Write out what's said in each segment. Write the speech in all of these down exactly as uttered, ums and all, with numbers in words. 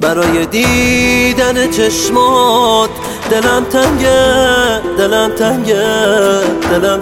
برای دیدن چشمات دلم تنگه، دلم تنگه، دلم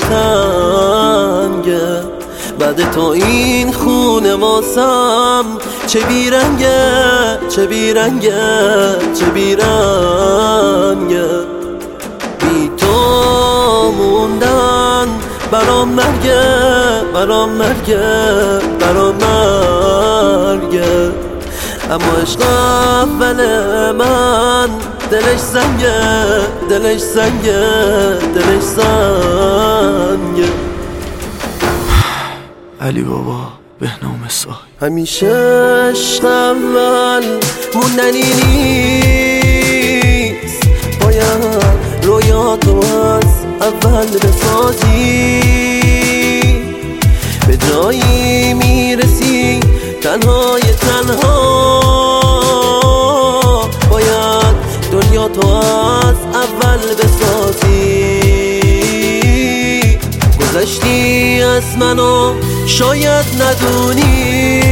تنگه. بعد تو این خونه واسم چه بیرنگه، چه بیرنگه، چه بیرنگه. بی تو موندن برام مرگه، برام مرگه، برام مرگه. اما عشق اول من دلش زنگه، دلش زنگه، دلش زنگه. علی بابا بهنام سای. همیشه عشق اول موندنی نیست، باید رویاتو از اول بسازی. به جایی میرسی تنهای تنها، باید دنیا تو از اول بسازی. گذشتی از منو شاید ندونی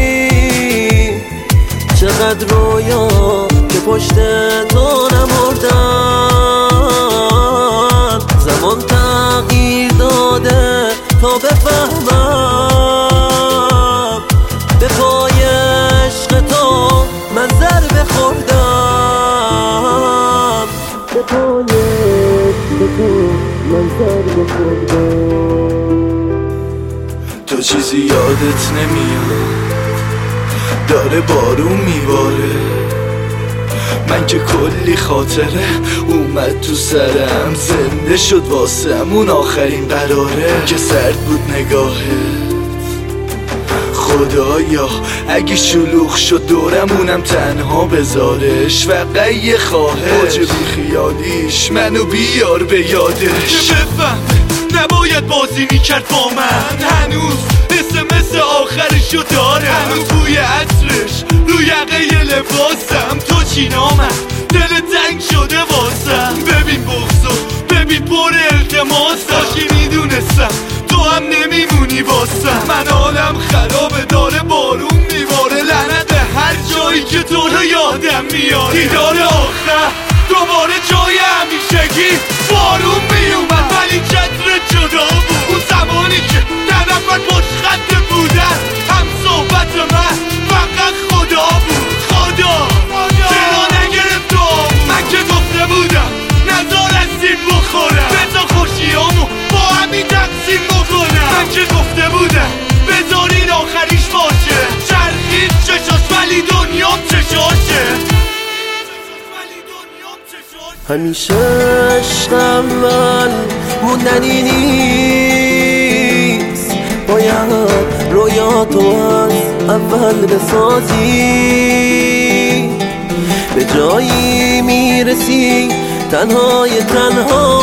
چقدر رویا که پشت تو نمردن. زمان تغییر داده تا بفهمم به پای عشق تو من ضربه خوردم، به پای عشق تو من ضربه خوردم. تو چیزی یادت نمیاد، داره بارون میباره. من که کلی خاطره اومد تو سرم، زنده شد واسم اون آخرین قراره که سرد بود نگاهت. خدایا اگه شلوغ شد دورمونم تنها بذارش، فقط یه خواهش بی خیالیش منو بیار به یادش. که بفهم نباید بازی میکرد با من، هنوز مثل مثل آخرشو داره. هنوز بوی عطرش رو یقه لباسم، تو چی نامم دل تنگ شده واسم. ببین بغضو ببین پر التماسم، کاشی میدونستم تو هم نمیمونی واسم. من حالم خرابه داره بارون میباره، لعنت به هر جایی که تو رو یادم میاد. دیدار آخر دوباره جای همیشگی بارون میومد، ولی چتر جدا بود. اون زمانی که در نفر پشت خط بودن، هم صحبت من فقط خدا بود. خدا چرا نگرفت آمون؟ من که گفته بودم نزار از سیم بخورم، بزا خوشیامو با همین تقسیم بکنم. من که گفته بودم بذارین آخریش باشه، چرخید چشاش ولی دنیام چشاشه. همیشه عشق اول موندنی نیست، باید رویاتو از اول بسازی. به جایی میرسی تنهای تنها،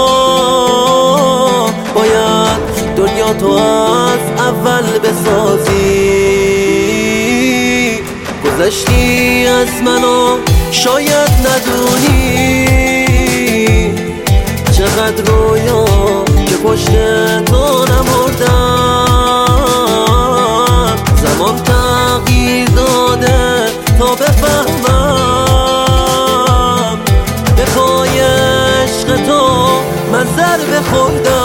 باید دنیا تو از اول بسازی. گذشتی از منو شاید ندونی چقدر رویا که پشت تو نمردم. زمان تغییر داده تا بفهمم به پای عشق تو من ضربه خوردم.